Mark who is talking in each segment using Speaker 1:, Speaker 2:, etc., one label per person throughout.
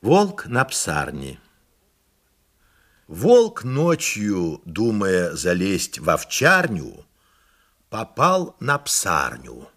Speaker 1: Волк на псарне. Волк ночью, думая залезть в овчарню, попал на псарню.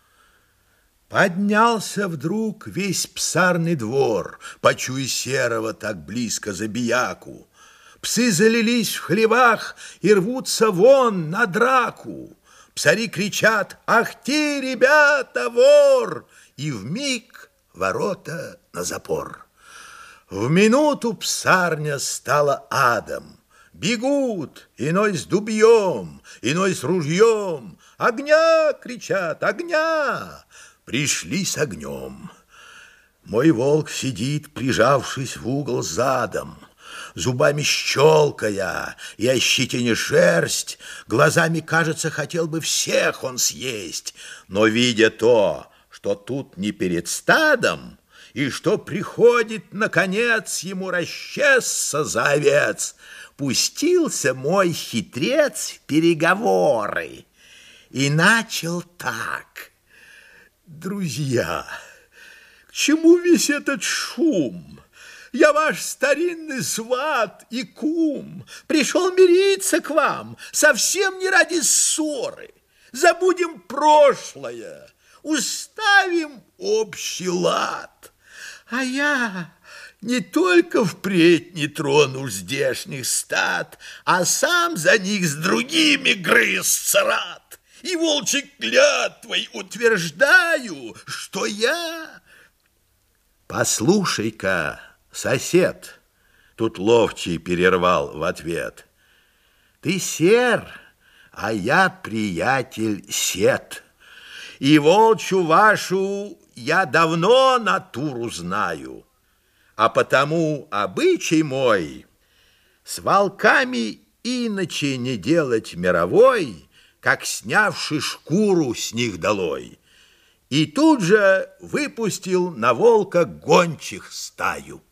Speaker 1: Поднялся вдруг весь псарный двор, почуя серого так близко забияку. Псы залились в хлевах и рвутся вон на драку. Псари кричат: «Ах ты, ребята, вор!» И вмиг ворота на запор. В минуту псарня стала адом. Бегут, иной с дубьем, иной с ружьем. «Огня!» — кричат, «огня!» Пришли с огнем. Мой волк сидит, прижавшись в угол задом, зубами щелкая и ощетиня шерсть, глазами, кажется, хотел бы всех он съесть, но, видя то, что тут не перед стадом, и что приходит, наконец, ему расчесться за овец, пустился мой хитрец в переговоры и начал так: «Друзья, к чему весь этот шум? Я ваш старинный сват и кум, пришел мириться к вам, совсем не ради ссоры. Забудем прошлое, уставим общий лад. А я не только впредь не трону здешних стад, а сам за них с другими грызться рад. И волчьей клятвой утверждаю, что я...» «Послушай-ка, сосед», — тут ловчий перервал в ответ, «ты сер, а я, приятель, сет, и волчью вашу я давно натуру знаю, а потому обычай мой с волками иначе не делать мировой, как снявши шкуру с них долой». И тут же выпустил на волка гончих стаю.